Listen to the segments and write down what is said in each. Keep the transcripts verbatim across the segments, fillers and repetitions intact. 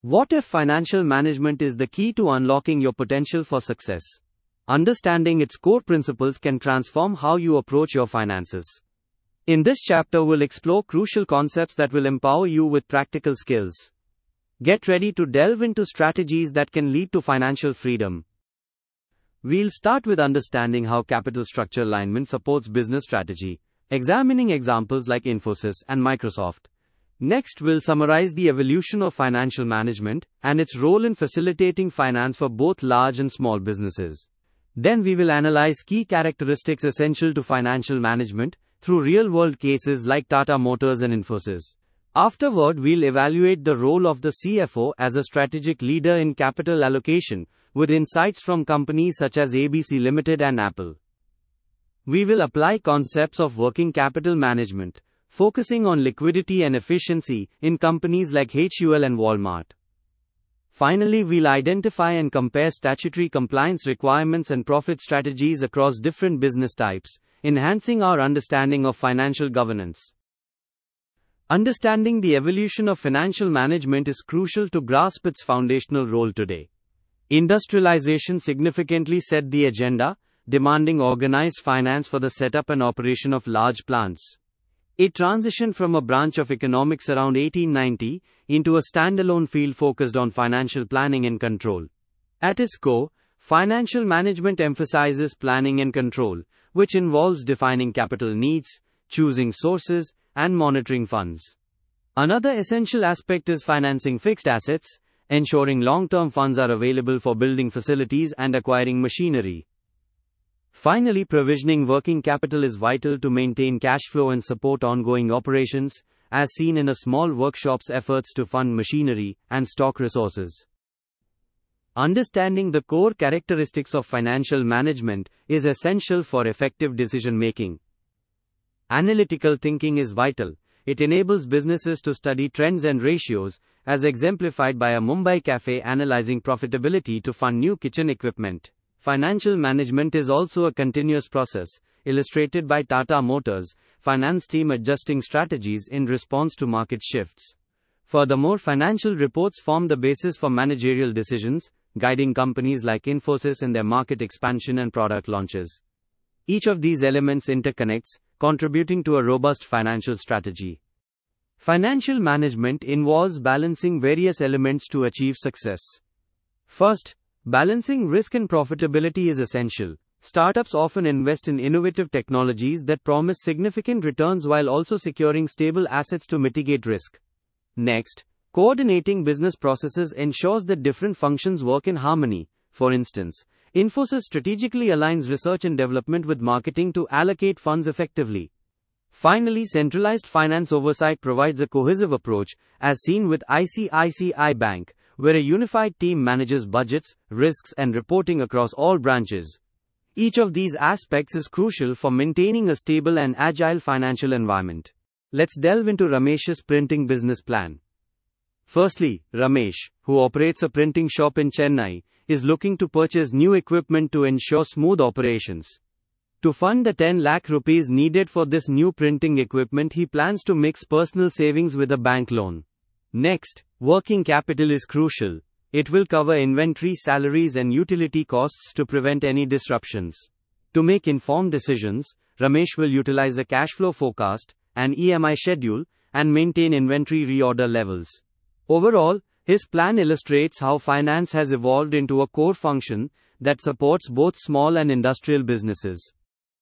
What if financial management is the key to unlocking your potential for success? Understanding its core principles can transform how you approach your finances. In this chapter, we'll explore crucial concepts that will empower you with practical skills. Get ready to delve into strategies that can lead to financial freedom. We'll start with understanding how capital structure alignment supports business strategy, examining examples like Infosys and Microsoft. Next, we'll summarize the evolution of financial management and its role in facilitating finance for both large and small businesses. Then we will analyze key characteristics essential to financial management through real-world cases like Tata Motors and Infosys. Afterward, we'll evaluate the role of the C F O as a strategic leader in capital allocation, with insights from companies such as A B C Limited and Apple. We will apply concepts of working capital management, focusing on liquidity and efficiency in companies like H U L and Walmart. Finally, we'll identify and compare statutory compliance requirements and profit strategies across different business types, enhancing our understanding of financial governance. Understanding the evolution of financial management is crucial to grasp its foundational role today. Industrialization significantly set the agenda, demanding organized finance for the setup and operation of large plants. It transitioned from a branch of economics around eighteen ninety into a standalone field focused on financial planning and control. At its core, financial management emphasizes planning and control, which involves defining capital needs, choosing sources, and monitoring funds. Another essential aspect is financing fixed assets, ensuring long-term funds are available for building facilities and acquiring machinery. Finally, provisioning working capital is vital to maintain cash flow and support ongoing operations, as seen in a small workshop's efforts to fund machinery and stock resources. Understanding the core characteristics of financial management is essential for effective decision-making. Analytical thinking is vital. It enables businesses to study trends and ratios, as exemplified by a Mumbai cafe analyzing profitability to fund new kitchen equipment. Financial management is also a continuous process, illustrated by Tata Motors' finance team adjusting strategies in response to market shifts. Furthermore, financial reports form the basis for managerial decisions, guiding companies like Infosys in their market expansion and product launches. Each of these elements interconnects, contributing to a robust financial strategy. Financial management involves balancing various elements to achieve success. First, balancing risk and profitability is essential. Startups often invest in innovative technologies that promise significant returns while also securing stable assets to mitigate risk. Next, coordinating business processes ensures that different functions work in harmony. For instance, Infosys strategically aligns research and development with marketing to allocate funds effectively. Finally, centralized finance oversight provides a cohesive approach, as seen with I C I C I Bank, where a unified team manages budgets, risks, and reporting across all branches. Each of these aspects is crucial for maintaining a stable and agile financial environment. Let's delve into Ramesh's printing business plan. Firstly, Ramesh, who operates a printing shop in Chennai, is looking to purchase new equipment to ensure smooth operations. To fund the ten lakh rupees needed for this new printing equipment, he plans to mix personal savings with a bank loan. Next, working capital is crucial. It will cover inventory, salaries, and utility costs to prevent any disruptions. To make informed decisions, Ramesh will utilize a cash flow forecast, an E M I schedule, and maintain inventory reorder levels. Overall, his plan illustrates how finance has evolved into a core function that supports both small and industrial businesses.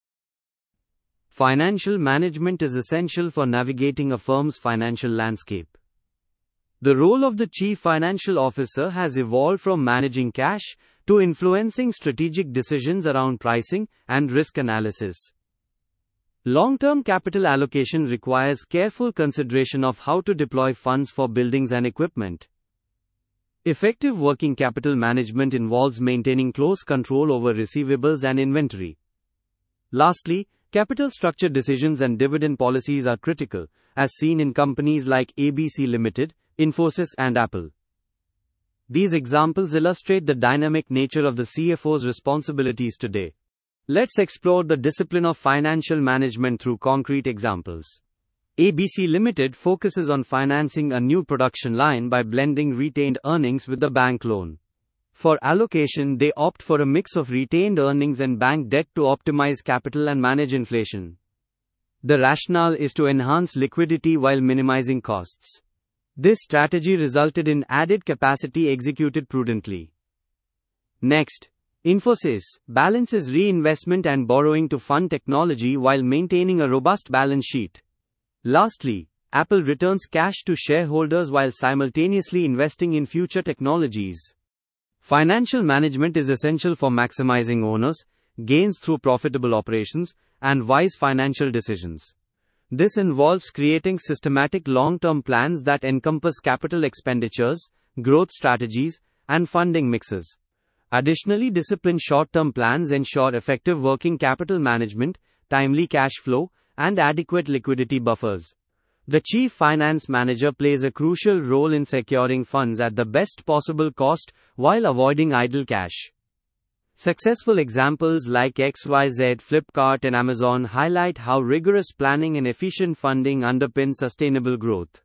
Financial management is essential for navigating a firm's financial landscape. The role of the Chief Financial Officer has evolved from managing cash to influencing strategic decisions around pricing and risk analysis. Long-term capital allocation requires careful consideration of how to deploy funds for buildings and equipment. Effective working capital management involves maintaining close control over receivables and inventory. Lastly, capital structure decisions and dividend policies are critical, as seen in companies like A B C Limited, Infosys, and Apple. These examples illustrate the dynamic nature of the C F O's responsibilities today. Let's explore the discipline of financial management through concrete examples. A B C Limited focuses on financing a new production line by blending retained earnings with the bank loan. For allocation, they opt for a mix of retained earnings and bank debt to optimize capital and manage inflation. The rationale is to enhance liquidity while minimizing costs. This strategy resulted in added capacity executed prudently. Next, Infosys balances reinvestment and borrowing to fund technology while maintaining a robust balance sheet. Lastly, Apple returns cash to shareholders while simultaneously investing in future technologies. Financial management is essential for maximizing owners' gains through profitable operations and wise financial decisions. This involves creating systematic long-term plans that encompass capital expenditures, growth strategies, and funding mixes. Additionally, disciplined short-term plans ensure effective working capital management, timely cash flow, and adequate liquidity buffers. The Chief Finance Manager plays a crucial role in securing funds at the best possible cost while avoiding idle cash. Successful examples like X Y Z, Flipkart, and Amazon highlight how rigorous planning and efficient funding underpin sustainable growth.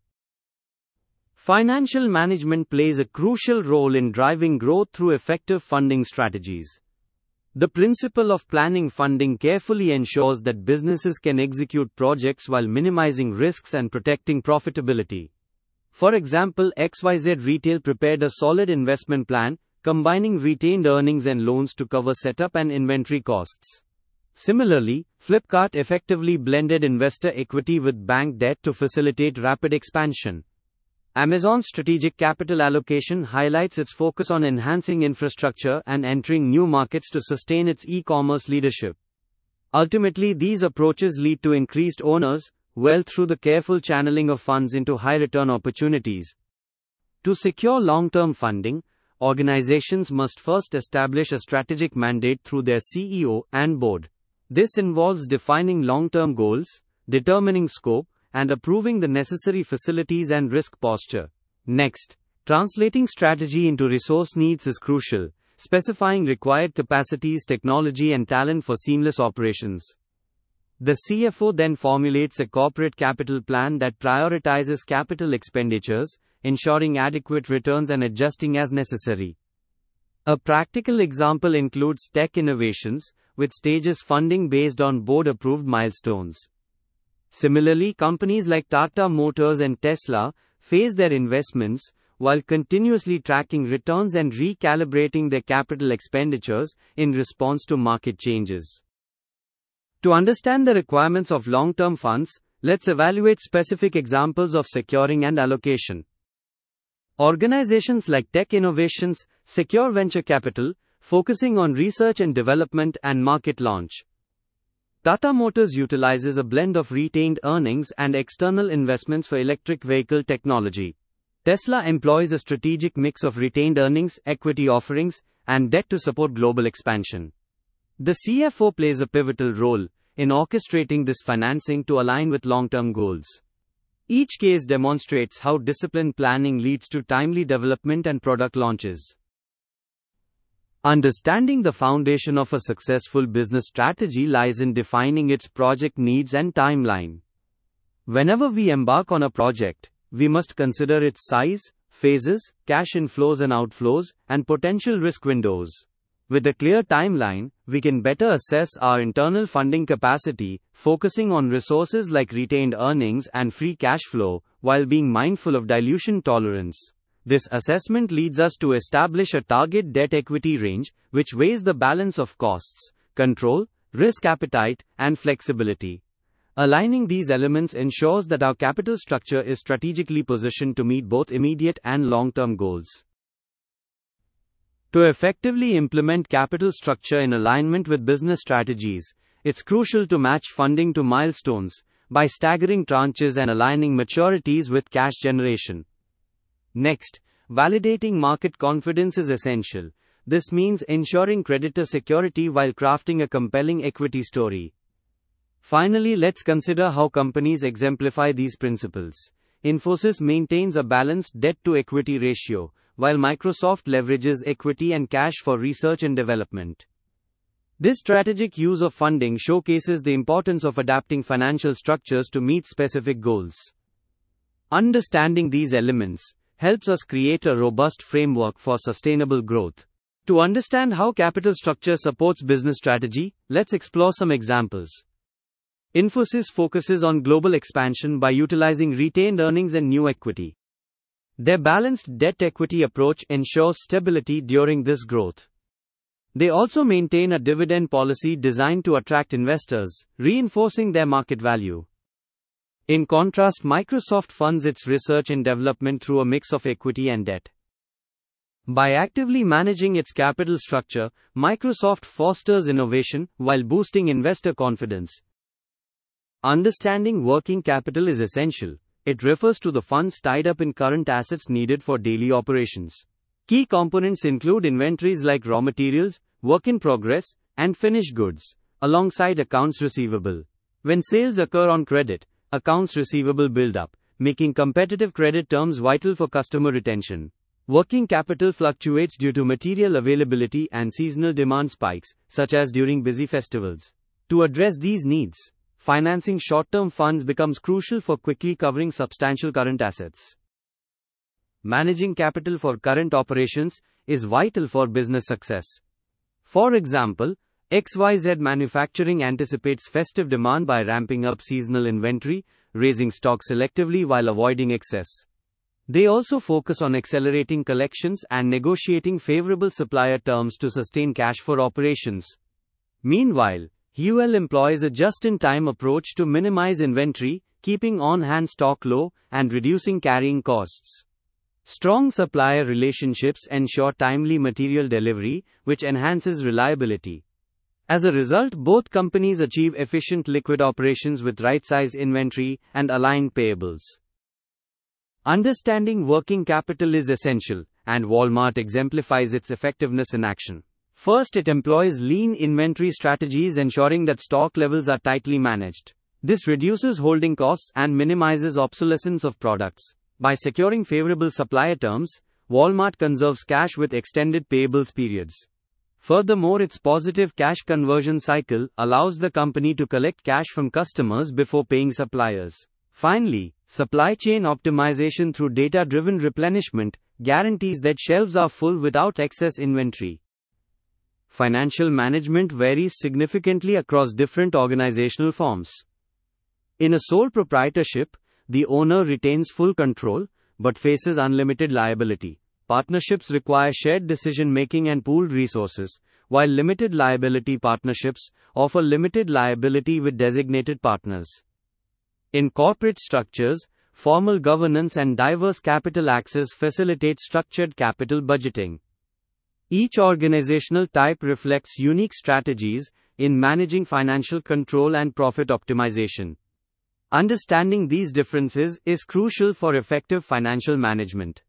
Financial management plays a crucial role in driving growth through effective funding strategies. The principle of planning funding carefully ensures that businesses can execute projects while minimizing risks and protecting profitability. For example, X Y Z Retail prepared a solid investment plan, combining retained earnings and loans to cover setup and inventory costs. Similarly, Flipkart effectively blended investor equity with bank debt to facilitate rapid expansion. Amazon's strategic capital allocation highlights its focus on enhancing infrastructure and entering new markets to sustain its e-commerce leadership. Ultimately, these approaches lead to increased owners' wealth through the careful channeling of funds into high-return opportunities. To secure long-term funding, organizations must first establish a strategic mandate through their C E O and board. This involves defining long-term goals, determining scope, and approving the necessary facilities and risk posture. Next, translating strategy into resource needs is crucial, specifying required capacities, technology, and talent for seamless operations. The C F O then formulates a corporate capital plan that prioritizes capital expenditures, ensuring adequate returns and adjusting as necessary. A practical example includes tech innovations, with stages funding based on board-approved milestones. Similarly, companies like Tata Motors and Tesla phase their investments while continuously tracking returns and recalibrating their capital expenditures in response to market changes. To understand the requirements of long-term funds, let's evaluate specific examples of securing and allocation. Organizations like Tech Innovations secure venture capital, focusing on research and development and market launch. Tata Motors utilizes a blend of retained earnings and external investments for electric vehicle technology. Tesla employs a strategic mix of retained earnings, equity offerings, and debt to support global expansion. The C F O plays a pivotal role in orchestrating this financing to align with long-term goals. Each case demonstrates how disciplined planning leads to timely development and product launches. Understanding the foundation of a successful business strategy lies in defining its project needs and timeline. Whenever we embark on a project, we must consider its size, phases, cash inflows and outflows, and potential risk windows. With a clear timeline, we can better assess our internal funding capacity, focusing on resources like retained earnings and free cash flow, while being mindful of dilution tolerance. This assessment leads us to establish a target debt-equity range, which weighs the balance of costs, control, risk appetite, and flexibility. Aligning these elements ensures that our capital structure is strategically positioned to meet both immediate and long-term goals. To effectively implement capital structure in alignment with business strategies, it's crucial to match funding to milestones by staggering tranches and aligning maturities with cash generation. Next, validating market confidence is essential. This means ensuring creditor security while crafting a compelling equity story. Finally, let's consider how companies exemplify these principles. Infosys maintains a balanced debt-to-equity ratio, while Microsoft leverages equity and cash for research and development. This strategic use of funding showcases the importance of adapting financial structures to meet specific goals. Understanding these elements helps us create a robust framework for sustainable growth. To understand how capital structure supports business strategy, let's explore some examples. Infosys focuses on global expansion by utilizing retained earnings and new equity. Their balanced debt-equity approach ensures stability during this growth. They also maintain a dividend policy designed to attract investors, reinforcing their market value. In contrast, Microsoft funds its research and development through a mix of equity and debt. By actively managing its capital structure, Microsoft fosters innovation while boosting investor confidence. Understanding working capital is essential. It refers to the funds tied up in current assets needed for daily operations. Key components include inventories like raw materials, work in progress, and finished goods, alongside accounts receivable. When sales occur on credit, accounts receivable build up, making competitive credit terms vital for customer retention. Working capital fluctuates due to material availability and seasonal demand spikes, such as during busy festivals. To address these needs, financing short-term funds becomes crucial for quickly covering substantial current assets. Managing capital for current operations is vital for business success. For example, X Y Z Manufacturing anticipates festive demand by ramping up seasonal inventory, raising stock selectively while avoiding excess. They also focus on accelerating collections and negotiating favorable supplier terms to sustain cash for operations. Meanwhile, U L employs a just-in-time approach to minimize inventory, keeping on-hand stock low, and reducing carrying costs. Strong supplier relationships ensure timely material delivery, which enhances reliability. As a result, both companies achieve efficient liquid operations with right-sized inventory and aligned payables. Understanding working capital is essential, and Walmart exemplifies its effectiveness in action. First, it employs lean inventory strategies, ensuring that stock levels are tightly managed. This reduces holding costs and minimizes obsolescence of products. By securing favorable supplier terms, Walmart conserves cash with extended payables periods. Furthermore, its positive cash conversion cycle allows the company to collect cash from customers before paying suppliers. Finally, supply chain optimization through data-driven replenishment guarantees that shelves are full without excess inventory. Financial management varies significantly across different organizational forms. In a sole proprietorship, the owner retains full control, but faces unlimited liability. Partnerships require shared decision-making and pooled resources, while limited liability partnerships offer limited liability with designated partners. In corporate structures, formal governance and diverse capital access facilitate structured capital budgeting. Each organizational type reflects unique strategies in managing financial control and profit optimization. Understanding these differences is crucial for effective financial management.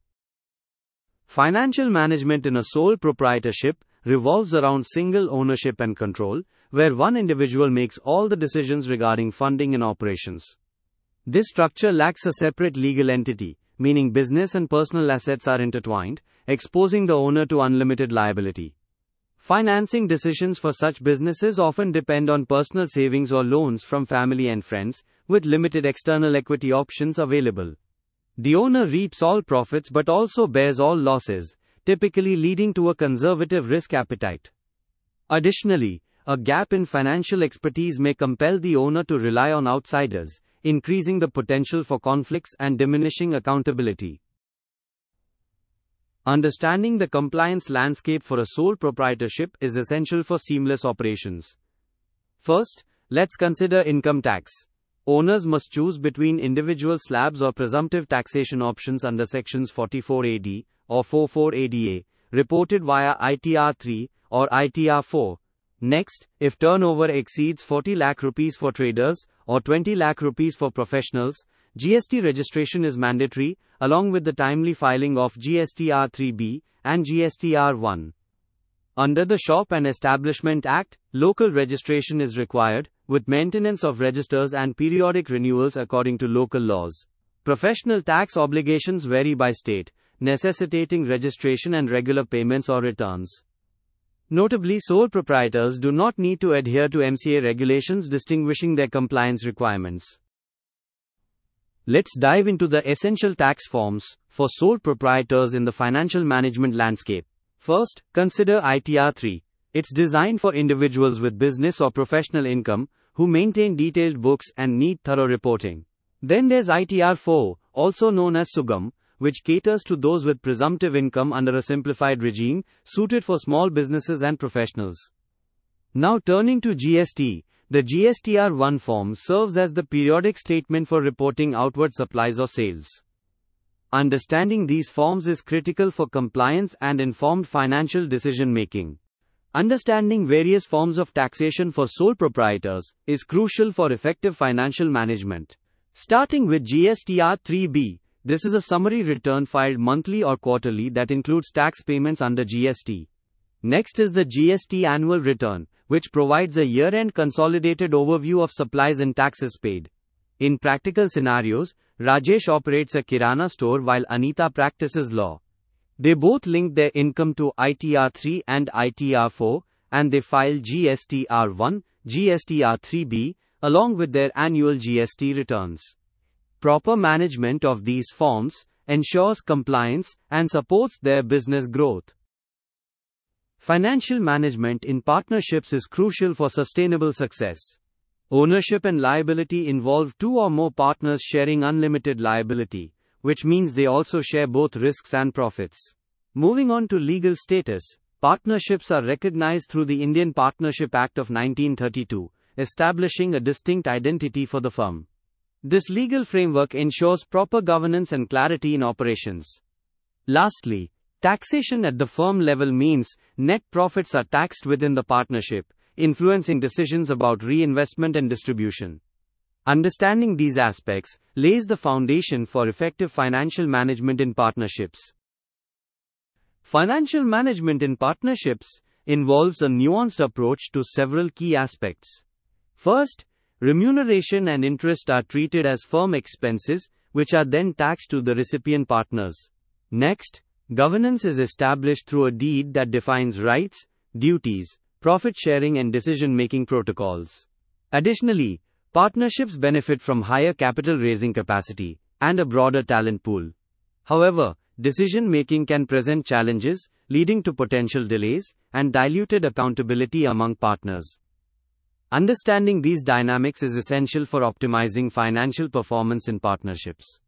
Financial management in a sole proprietorship revolves around single ownership and control, where one individual makes all the decisions regarding funding and operations. This structure lacks a separate legal entity, meaning business and personal assets are intertwined, exposing the owner to unlimited liability. Financing decisions for such businesses often depend on personal savings or loans from family and friends, with limited external equity options available. The owner reaps all profits but also bears all losses, typically leading to a conservative risk appetite. Additionally, a gap in financial expertise may compel the owner to rely on outsiders, increasing the potential for conflicts and diminishing accountability. Understanding the compliance landscape for a sole proprietorship is essential for seamless operations. First, let's consider income tax. Owners must choose between individual slabs or presumptive taxation options under sections forty-four A D or forty-four A D A, reported via I T R three or I T R four. Next, if turnover exceeds forty lakh rupees for traders or twenty lakh rupees for professionals, G S T registration is mandatory, along with the timely filing of G S T R three B and G S T R one. Under the Shop and Establishment Act, local registration is required, with maintenance of registers and periodic renewals according to local laws. Professional tax obligations vary by state, necessitating registration and regular payments or returns. Notably, sole proprietors do not need to adhere to M C A regulations distinguishing their compliance requirements. Let's dive into the essential tax forms for sole proprietors in the financial management landscape. First, consider I T R three. It's designed for individuals with business or professional income who maintain detailed books and need thorough reporting. Then there's I T R four, also known as Sugam, which caters to those with presumptive income under a simplified regime, suited for small businesses and professionals. Now turning to G S T, the G S T R one form serves as the periodic statement for reporting outward supplies or sales. Understanding these forms is critical for compliance and informed financial decision-making. Understanding various forms of taxation for sole proprietors is crucial for effective financial management. Starting with G S T R three B, this is a summary return filed monthly or quarterly that includes tax payments under G S T. Next is the G S T annual return, which provides a year-end consolidated overview of supplies and taxes paid. In practical scenarios, Rajesh operates a kirana store while Anita practices law. They both link their income to I T R three and I T R four, and they file G S T R one, G S T R three B, along with their annual G S T returns. Proper management of these forms ensures compliance and supports their business growth. Financial management in partnerships is crucial for sustainable success. Ownership and liability involve two or more partners sharing unlimited liability, which means they also share both risks and profits. Moving on to legal status, partnerships are recognized through the Indian Partnership Act of nineteen thirty-two, establishing a distinct identity for the firm. This legal framework ensures proper governance and clarity in operations. Lastly, taxation at the firm level means net profits are taxed within the partnership, influencing decisions about reinvestment and distribution. Understanding these aspects lays the foundation for effective financial management in partnerships. Financial management in partnerships involves a nuanced approach to several key aspects. First, remuneration and interest are treated as firm expenses, which are then taxed to the recipient partners. Next, governance is established through a deed that defines rights, duties, profit sharing and decision-making protocols. Additionally, partnerships benefit from higher capital raising capacity and a broader talent pool. However, decision-making can present challenges, leading to potential delays and diluted accountability among partners. Understanding these dynamics is essential for optimizing financial performance in partnerships.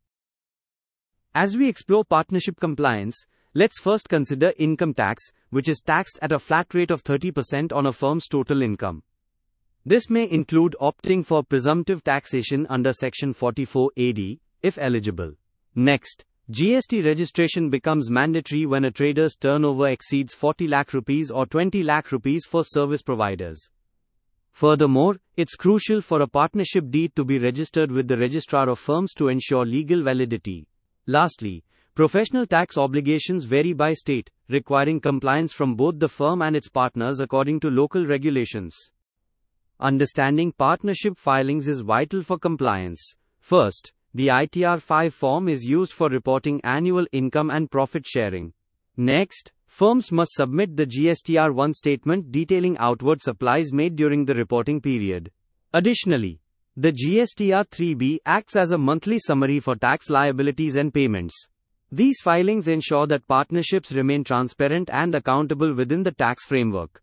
As we explore partnership compliance, let's first consider income tax, which is taxed at a flat rate of thirty percent on a firm's total income. This may include opting for presumptive taxation under Section forty-four A D, if eligible. Next, G S T registration becomes mandatory when a trader's turnover exceeds forty lakh rupees or twenty lakh rupees for service providers. Furthermore, it's crucial for a partnership deed to be registered with the Registrar of Firms to ensure legal validity. Lastly, professional tax obligations vary by state, requiring compliance from both the firm and its partners according to local regulations. Understanding partnership filings is vital for compliance. First, the I T R five form is used for reporting annual income and profit sharing. Next, firms must submit the G S T R one statement detailing outward supplies made during the reporting period. Additionally, the G S T R three B acts as a monthly summary for tax liabilities and payments. These filings ensure that partnerships remain transparent and accountable within the tax framework.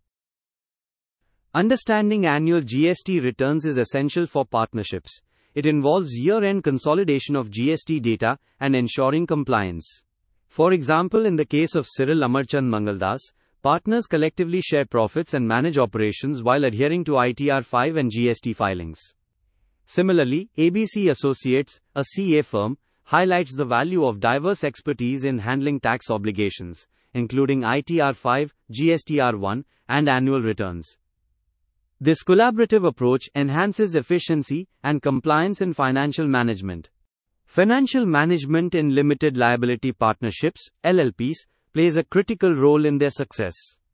Understanding annual G S T returns is essential for partnerships. It involves year-end consolidation of G S T data and ensuring compliance. For example, in the case of Cyril Amarchand Mangaldas, partners collectively share profits and manage operations while adhering to I T R five and G S T filings. Similarly, A B C Associates, a C A firm, highlights the value of diverse expertise in handling tax obligations, including I T R five, G S T R one, and annual returns. This collaborative approach enhances efficiency and compliance in financial management. Financial management in limited liability partnerships, L L Ps, plays a critical role in their success.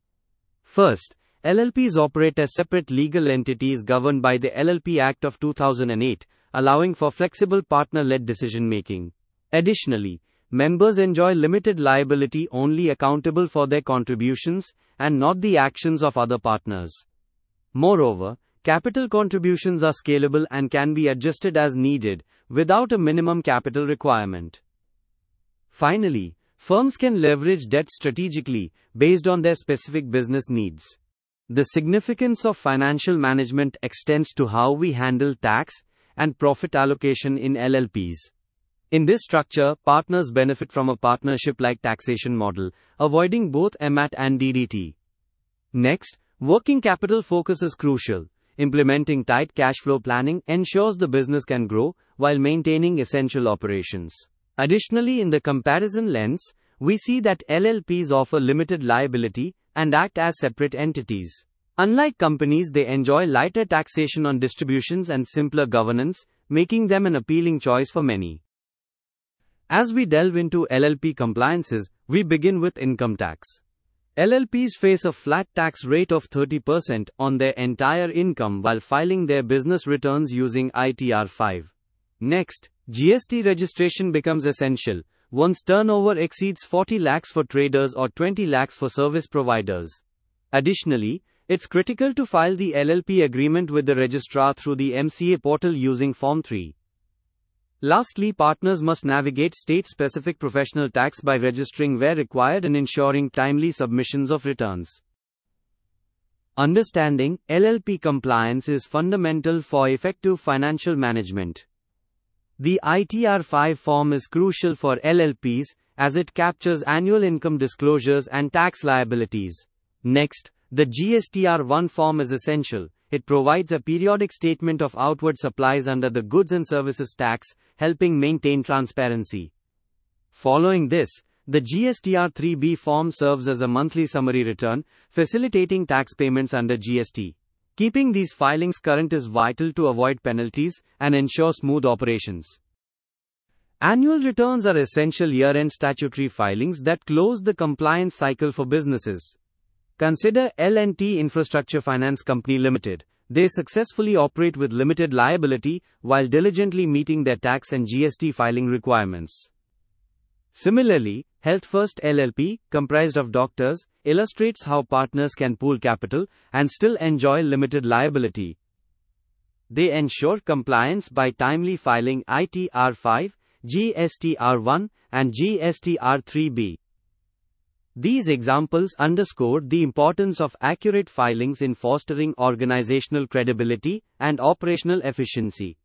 First, L L Ps operate as separate legal entities governed by the L L P Act of two thousand eight, allowing for flexible partner-led decision-making. Additionally, members enjoy limited liability only accountable for their contributions and not the actions of other partners. Moreover, capital contributions are scalable and can be adjusted as needed without a minimum capital requirement. Finally, firms can leverage debt strategically based on their specific business needs. The significance of financial management extends to how we handle tax and profit allocation in L L Ps. In this structure, partners benefit from a partnership-like taxation model, avoiding both M A T and D D T. Next, working capital focus is crucial. Implementing tight cash flow planning ensures the business can grow while maintaining essential operations. Additionally, in the comparison lens, we see that L L Ps offer limited liability and act as separate entities. Unlike companies, they enjoy lighter taxation on distributions and simpler governance, making them an appealing choice for many. As we delve into L L P compliances, we begin with income tax. L L Ps face a flat tax rate of thirty percent on their entire income while filing their business returns using I T R five. Next, G S T registration becomes essential once turnover exceeds forty lakhs for traders or twenty lakhs for service providers. Additionally, it's critical to file the L L P agreement with the registrar through the M C A portal using Form three. Lastly, partners must navigate state-specific professional tax by registering where required and ensuring timely submissions of returns. Understanding L L P compliance is fundamental for effective financial management. The I T R five form is crucial for L L Ps as it captures annual income disclosures and tax liabilities. Next, the G S T R one form is essential. It provides a periodic statement of outward supplies under the Goods and Services Tax, helping maintain transparency. Following this, the G S T R three B form serves as a monthly summary return, facilitating tax payments under G S T. Keeping these filings current is vital to avoid penalties and ensure smooth operations. Annual returns are essential year-end statutory filings that close the compliance cycle for businesses. Consider L and T Infrastructure Finance Company Limited. They successfully operate with limited liability while diligently meeting their tax and G S T filing requirements. Similarly, Health First L L P, comprised of doctors, illustrates how partners can pool capital and still enjoy limited liability. They ensure compliance by timely filing I T R five, G S T R one, and G S T R three B. These examples underscore the importance of accurate filings in fostering organizational credibility and operational efficiency.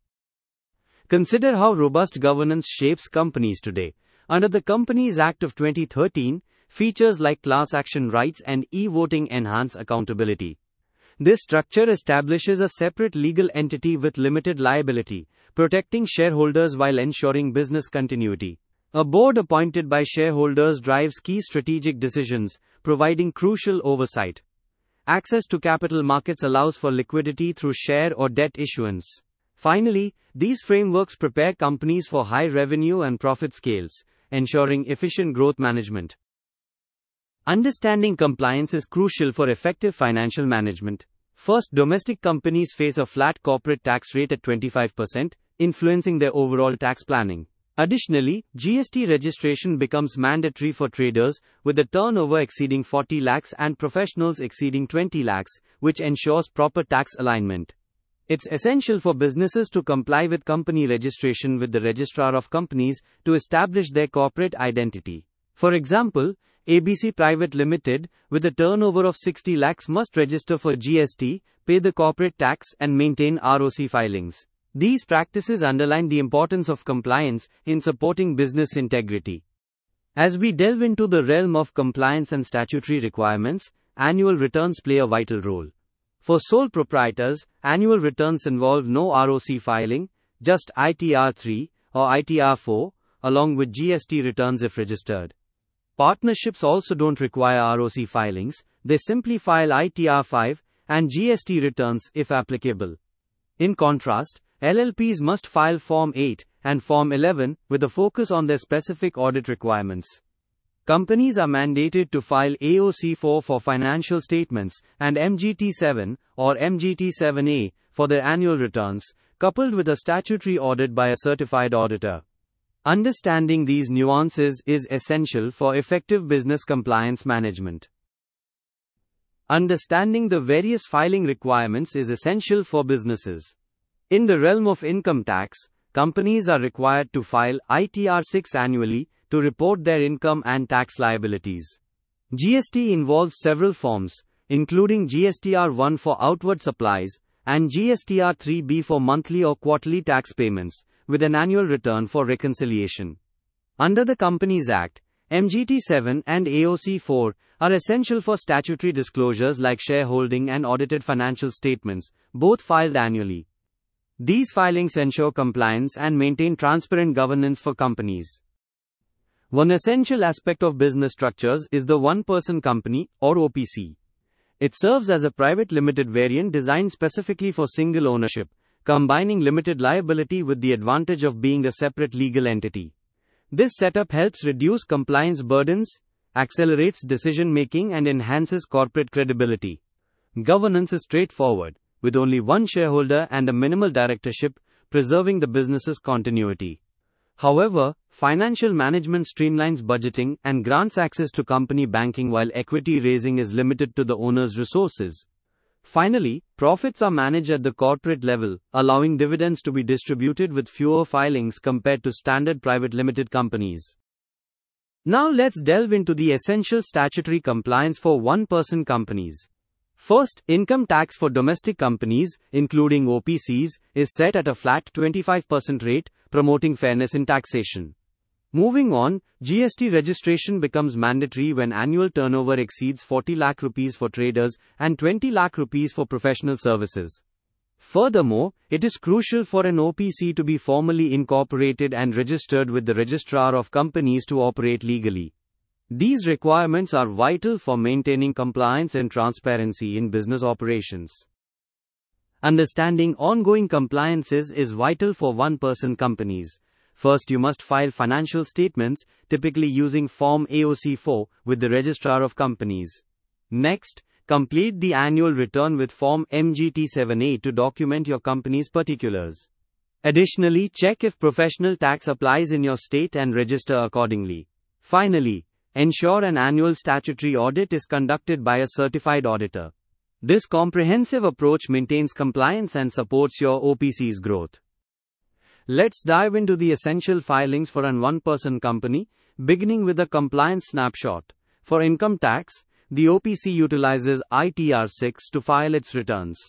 Consider how robust governance shapes companies today. Under the Companies Act of twenty thirteen, features like class action rights and e-voting enhance accountability. This structure establishes a separate legal entity with limited liability, protecting shareholders while ensuring business continuity. A board appointed by shareholders drives key strategic decisions, providing crucial oversight. Access to capital markets allows for liquidity through share or debt issuance. Finally, these frameworks prepare companies for high revenue and profit scales, ensuring efficient growth management. Understanding compliance is crucial for effective financial management. First, domestic companies face a flat corporate tax rate at twenty-five percent, influencing their overall tax planning. Additionally, G S T registration becomes mandatory for traders with a turnover exceeding forty lakhs and professionals exceeding twenty lakhs, which ensures proper tax alignment. It's essential for businesses to comply with company registration with the Registrar of Companies to establish their corporate identity. For example, A B C Private Limited, with a turnover of sixty lakhs, must register for G S T, pay the corporate tax, and maintain R O C filings. These practices underline the importance of compliance in supporting business integrity. As we delve into the realm of compliance and statutory requirements, annual returns play a vital role. For sole proprietors, annual returns involve no R O C filing, just I T R three or I T R four, along with G S T returns if registered. Partnerships also don't require R O C filings, they simply file I T R five and G S T returns if applicable. In contrast, L L Ps must file Form eight and Form eleven with a focus on their specific audit requirements. Companies are mandated to file A O C four for financial statements and M G T seven or M G T seven A for their annual returns, coupled with a statutory audit by a certified auditor. Understanding these nuances is essential for effective business compliance management. Understanding the various filing requirements is essential for businesses. In the realm of income tax, companies are required to file I T R six annually to report their income and tax liabilities. G S T involves several forms, including G S T R one for outward supplies and G S T R three B for monthly or quarterly tax payments, with an annual return for reconciliation. Under the Companies Act, M G T seven and A O C four are essential for statutory disclosures like shareholding and audited financial statements, both filed annually. These filings ensure compliance and maintain transparent governance for companies. One essential aspect of business structures is the one-person company, or O P C. It serves as a private limited variant designed specifically for single ownership, combining limited liability with the advantage of being a separate legal entity. This setup helps reduce compliance burdens, accelerates decision-making, and enhances corporate credibility. Governance is straightforward, with only one shareholder and a minimal directorship, preserving the business's continuity. However, financial management streamlines budgeting and grants access to company banking while equity raising is limited to the owner's resources. Finally, profits are managed at the corporate level, allowing dividends to be distributed with fewer filings compared to standard private limited companies. Now let's delve into the essential statutory compliance for one-person companies. First, income tax for domestic companies, including O P Cs, is set at a flat twenty-five percent rate, promoting fairness in taxation. Moving on, G S T registration becomes mandatory when annual turnover exceeds forty lakh rupees for traders and twenty lakh rupees for professional services. Furthermore, it is crucial for an O P C to be formally incorporated and registered with the Registrar of Companies to operate legally. These requirements are vital for maintaining compliance and transparency in business operations. Understanding ongoing compliances is vital for one-person companies. First, you must file financial statements, typically using Form A O C four, with the Registrar of Companies. Next, complete the annual return with Form M G T seven A to document your company's particulars. Additionally, check if professional tax applies in your state and register accordingly. Finally, ensure an annual statutory audit is conducted by a certified auditor. This comprehensive approach maintains compliance and supports your O P C's growth. Let's dive into the essential filings for an one-person company, beginning with a compliance snapshot. For income tax, the O P C utilizes I T R six to file its returns.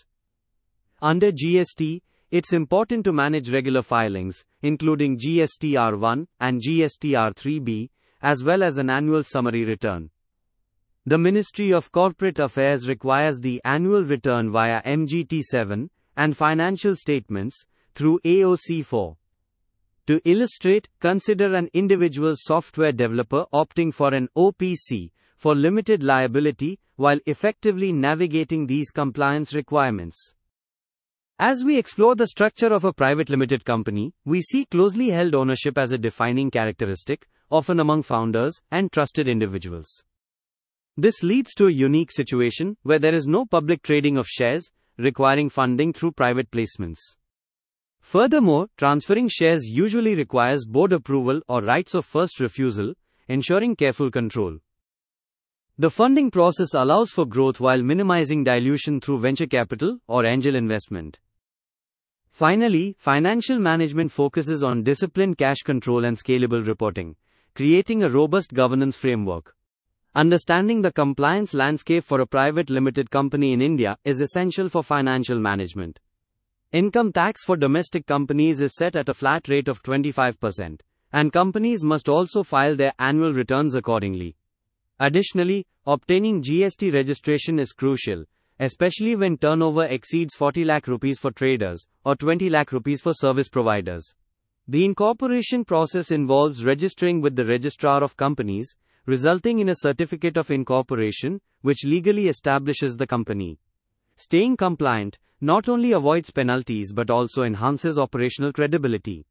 Under G S T, it's important to manage regular filings, including G S T R one and G S T R three B, as well as an annual summary return. The Ministry of Corporate Affairs requires the annual return via M G T seven and financial statements through A O C four. To illustrate, consider an individual software developer opting for an O P C for limited liability while effectively navigating these compliance requirements. As we explore the structure of a private limited company, we see closely held ownership as a defining characteristic, often among founders and trusted individuals. This leads to a unique situation where there is no public trading of shares, requiring funding through private placements. Furthermore, transferring shares usually requires board approval or rights of first refusal, ensuring careful control. The funding process allows for growth while minimizing dilution through venture capital or angel investment. Finally, financial management focuses on disciplined cash control and scalable reporting, creating a robust governance framework. Understanding the compliance landscape for a private limited company in India is essential for financial management. Income tax for domestic companies is set at a flat rate of twenty-five percent, and companies must also file their annual returns accordingly. Additionally, obtaining G S T registration is crucial, especially when turnover exceeds forty lakh rupees for traders or twenty lakh rupees for service providers. The incorporation process involves registering with the Registrar of Companies, resulting in a certificate of incorporation, which legally establishes the company. Staying compliant not only avoids penalties but also enhances operational credibility.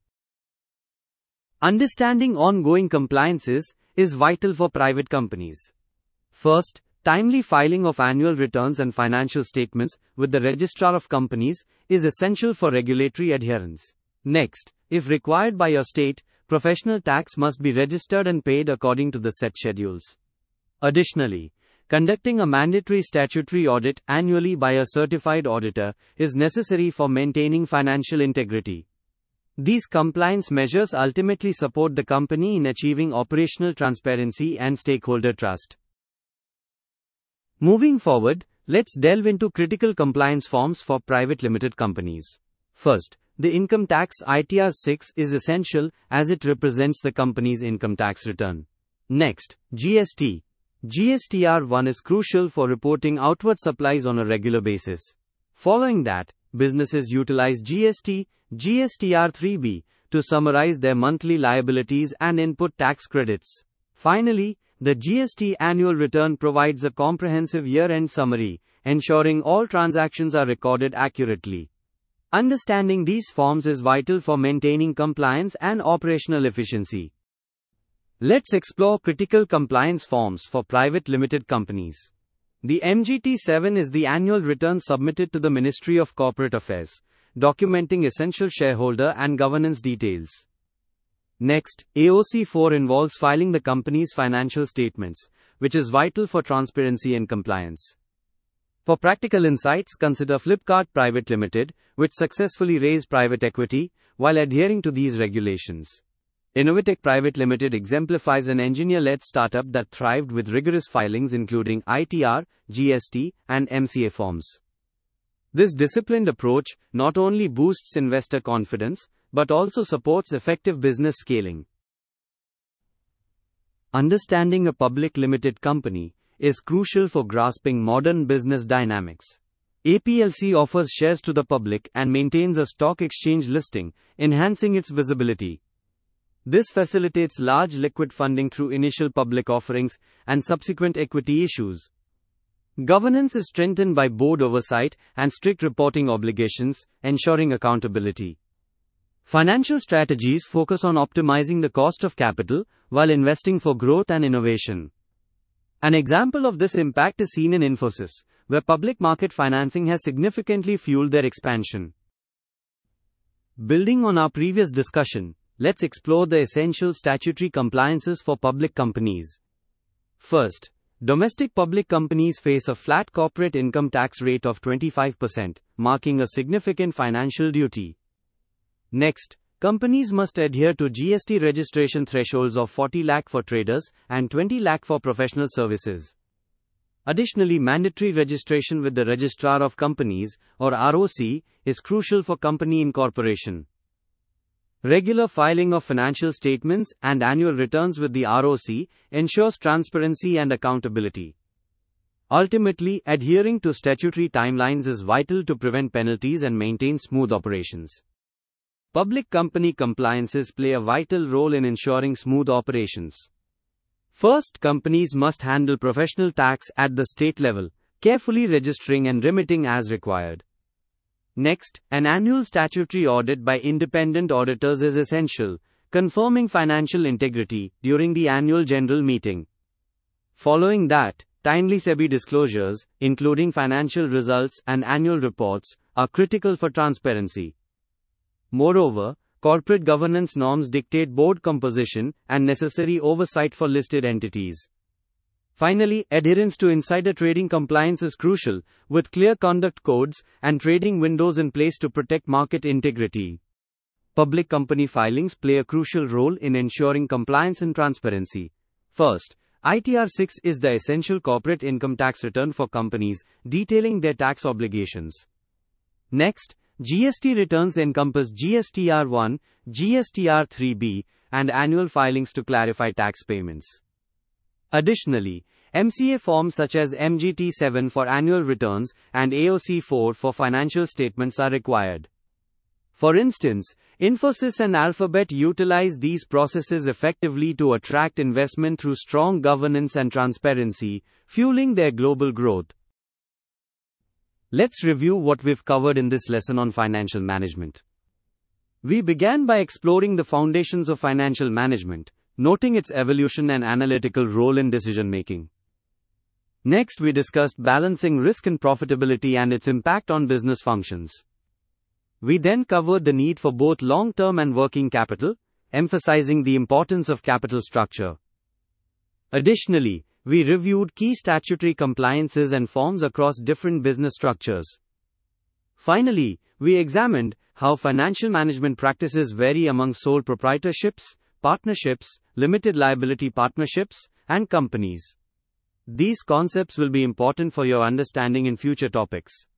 Understanding ongoing compliances is vital for private companies. First, timely filing of annual returns and financial statements with the Registrar of Companies is essential for regulatory adherence. Next, if required by your state, professional tax must be registered and paid according to the set schedules. Additionally, conducting a mandatory statutory audit annually by a certified auditor is necessary for maintaining financial integrity. These compliance measures ultimately support the company in achieving operational transparency and stakeholder trust. Moving forward, let's delve into critical compliance forms for private limited companies. First, the income tax I T R six is essential as it represents the company's income tax return. Next, G S T. G S T R one is crucial for reporting outward supplies on a regular basis. Following that, businesses utilize G S T, G S T R three B to summarize their monthly liabilities and input tax credits. Finally, the G S T annual return provides a comprehensive year-end summary, ensuring all transactions are recorded accurately. Understanding these forms is vital for maintaining compliance and operational efficiency. Let's explore critical compliance forms for private limited companies. The M G T seven is the annual return submitted to the Ministry of Corporate Affairs, documenting essential shareholder and governance details. Next, A O C four involves filing the company's financial statements, which is vital for transparency and compliance. For practical insights, consider Flipkart Private Limited, which successfully raised private equity while adhering to these regulations. Innovatech Private Limited exemplifies an engineer-led startup that thrived with rigorous filings including I T R, G S T, and M C A forms. This disciplined approach not only boosts investor confidence, but also supports effective business scaling. Understanding a public limited company is crucial for grasping modern business dynamics. A P L C offers shares to the public and maintains a stock exchange listing, enhancing its visibility. This facilitates large liquid funding through initial public offerings and subsequent equity issues. Governance is strengthened by board oversight and strict reporting obligations, ensuring accountability. Financial strategies focus on optimizing the cost of capital while investing for growth and innovation. An example of this impact is seen in Infosys, where public market financing has significantly fueled their expansion. Building on our previous discussion, let's explore the essential statutory compliances for public companies. First, domestic public companies face a flat corporate income tax rate of twenty-five percent, marking a significant financial duty. Next, companies must adhere to G S T registration thresholds of forty lakh for traders and twenty lakh for professional services. Additionally, mandatory registration with the Registrar of Companies, or R O C, is crucial for company incorporation. Regular filing of financial statements and annual returns with the R O C ensures transparency and accountability. Ultimately, adhering to statutory timelines is vital to prevent penalties and maintain smooth operations. Public company compliances play a vital role in ensuring smooth operations. First, companies must handle professional tax at the state level, carefully registering and remitting as required. Next, an annual statutory audit by independent auditors is essential, confirming financial integrity during the annual general meeting. Following that, timely SEBI disclosures, including financial results and annual reports, are critical for transparency. Moreover, corporate governance norms dictate board composition and necessary oversight for listed entities. Finally, adherence to insider trading compliance is crucial, with clear conduct codes and trading windows in place to protect market integrity. Public company filings play a crucial role in ensuring compliance and transparency. First, I T R six is the essential corporate income tax return for companies, detailing their tax obligations. Next, G S T returns encompass G S T R one, G S T R three B, and annual filings to clarify tax payments. Additionally, M C A forms such as M G T seven for annual returns and A O C four for financial statements are required. For instance, Infosys and Alphabet utilize these processes effectively to attract investment through strong governance and transparency, fueling their global growth. Let's review what we've covered in this lesson on financial management. We began by exploring the foundations of financial management, noting its evolution and analytical role in decision-making. Next, we discussed balancing risk and profitability and its impact on business functions. We then covered the need for both long-term and working capital, emphasizing the importance of capital structure. Additionally, we reviewed key statutory compliances and forms across different business structures. Finally, we examined how financial management practices vary among sole proprietorships, partnerships, limited liability partnerships, and companies. These concepts will be important for your understanding in future topics.